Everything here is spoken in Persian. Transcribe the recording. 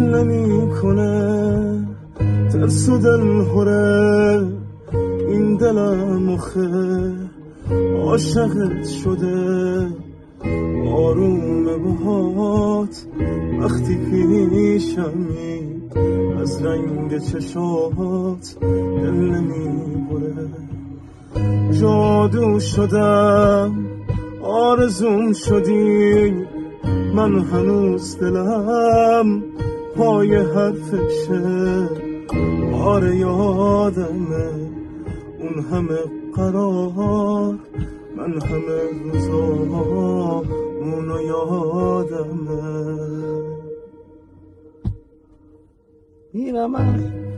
نمی کنه ترس و دل خوره این دلم آخه عاشقت شده آروم باهات وقتی پیشمی از رنگ چشات دل نمی بره جادو شدم آرزوم شدی من هنوز دلم پای حرفشه آره یادمه اون همه قرار من همه روزامونو یادمه میرم